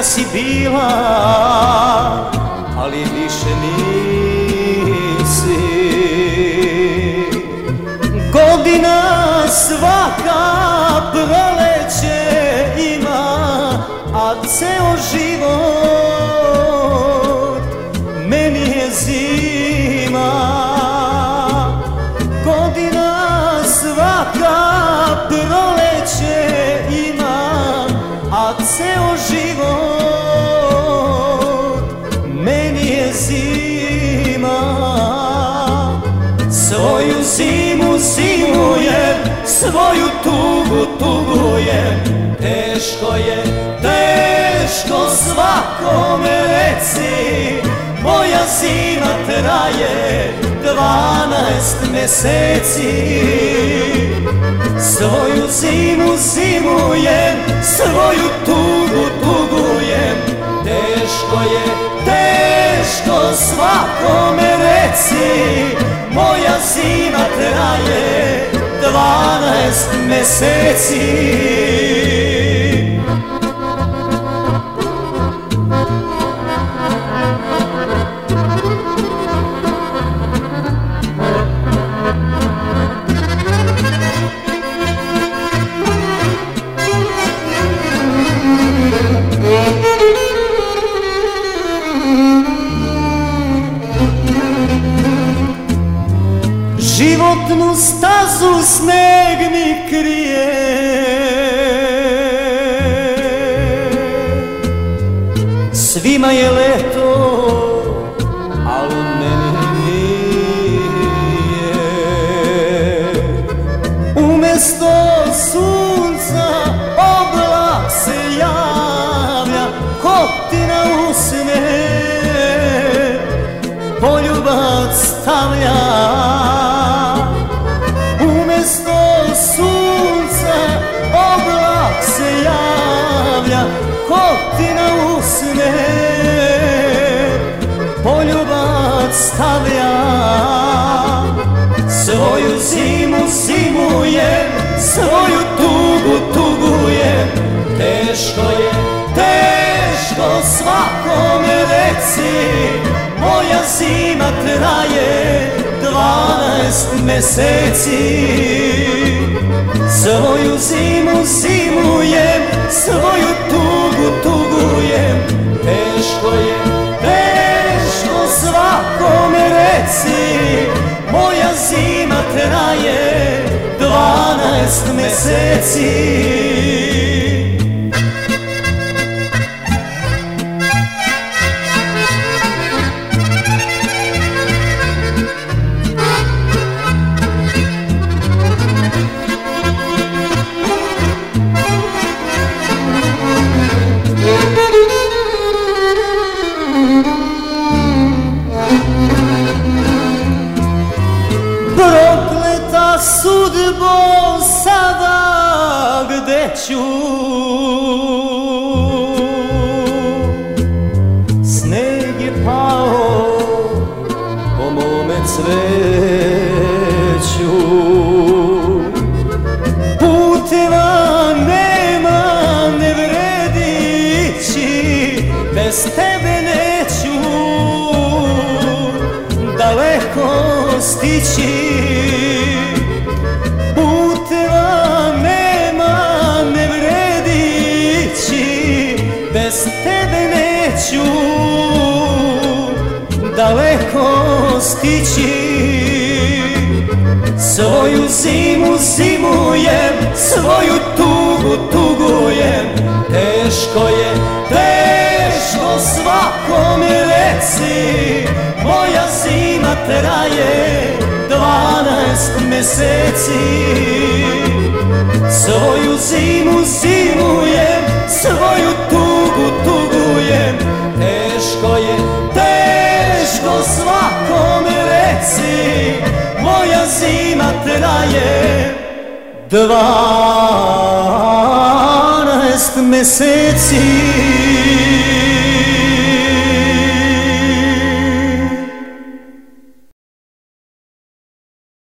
si bila, ali više nisi. Godina svaka proleće ima, a ceo život meni je zima. Godina svaka proleće ima, a ceo život meni je zima. Svoju zimu zimujem, svoju tugu tugujem. Teško je, teško svakome reci, moja zima traje 12 meseci. Svoju zimu zimujem, svoju tugu tugujem. Teško je, teško svakome reci, moja zima traje 12 meseci. Životnu stazu sneg mi krije, svima je leto, al meni nije. Umesto sunca oblak se javlja, ko ti na usne poljubac stavlja. Umesto sunca oblak se javlja, ko ti na usne poljubac stavlja. Svoju zimu zimujem, svoju tugu tugujem. Teško je, teško svakome reci, moja zima traje 12 meseci. Svoju zimu zimujem, svoju tugu tugujem. Teško je, teško svakome reci, moja zima traje 12 meseci. Prokleta sudbo sada gde ću, sneg je pao po mome cveću. Puteva nema, ne vredi ići, bez tebe neću daleko stići. Puteva nema, ne vredi ići, bez tebe neću daleko stići. Svoju zimu zimujem, svoju tugu tugujem. Teško je, teško svakome reci, moja zima traje 12 meseci. Svoju zimu zimujem, svoju tugu tugujem. Teško je, teško svakome reci, moja zima traje 12 meseci.